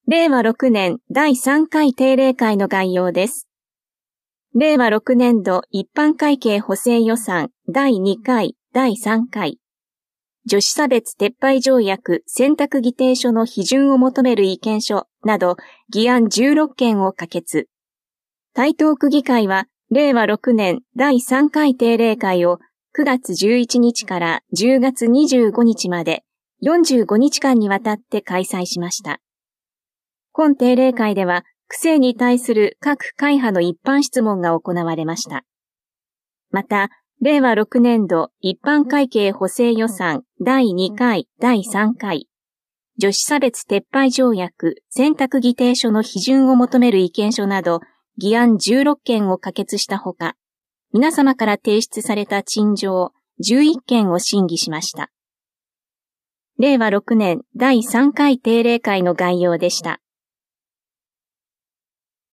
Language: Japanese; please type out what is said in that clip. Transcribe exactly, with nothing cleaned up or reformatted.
れいわろくねんだいさんかい定例会の概要です。れいわろくねんど一般会計補正予算だいにかい、だいさんかい。女子差別撤廃条約選択議定書の批准を求める意見書など議案じゅうろっけんを可決。台東区議会はれいわろくねんだいさんかい定例会をくがつじゅういちにちからじゅうがつにじゅうごにちまでよんじゅうごにちかんにわたって開催しました。本定例会では区政に対する各会派の一般質問が行われました。また、れいわろくねんど一般会計補正予算だいにかい、だいさんかい、女子差別撤廃条約選択議定書の批准を求める意見書など議案じゅうろっけんを可決したほか、皆様から提出された陳情じゅういっけんを審議しました。れいわろくねんだいさんかい定例会の概要でした。